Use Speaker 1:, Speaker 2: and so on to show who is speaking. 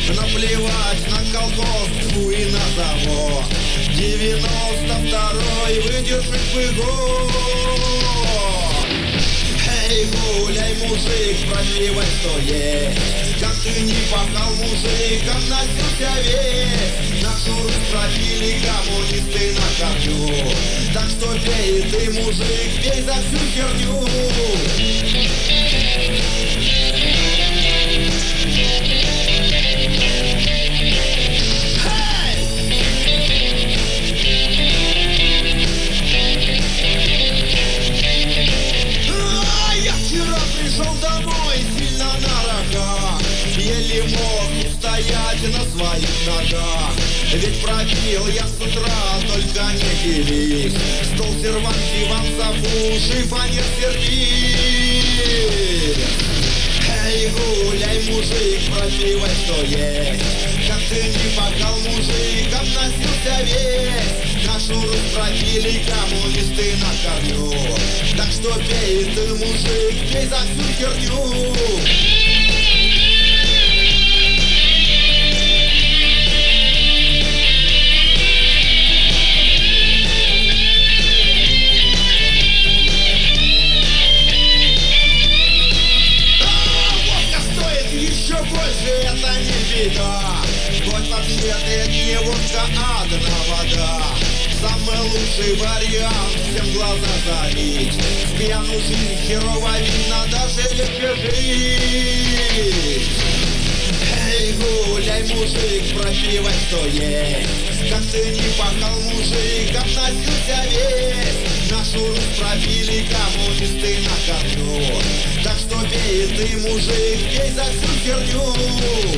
Speaker 1: Наплевать на колхоз, ну и на завод. 92-й выдержит бы год. Эй, гуляй, мужик, пропивай, что есть. Как ты не пахал, мужик, обносился весь. Нашу Русь пропили коммунисты на корню. Так что пей ты, мужик, пей за всю херню. Еле мог устоять на своих ногах. Ведь пропил я с утра, только не делись. Стол, сервант, диван, софу, шифонер, сервис. Эй, гуляй, мужик, пропивай, что есть. Как ты не пахал, мужик, обносился весь. Нашу Русь пропили коммунисты на корню. Так что пей ты, мужик, пей за всю херню. Это не беда, хоть вообще это не водка, а одна вода. Самый лучший вариант всем глаза залить. В пьяну жизнь херово видно, даже легче жить. Эй, гуляй, мужик, пропивай, что есть. Как ты не пахал, мужик, обносился весь. Нашу Русь пропили коммунисты на корню. Так что пей ты, мужик, пей за всю херню.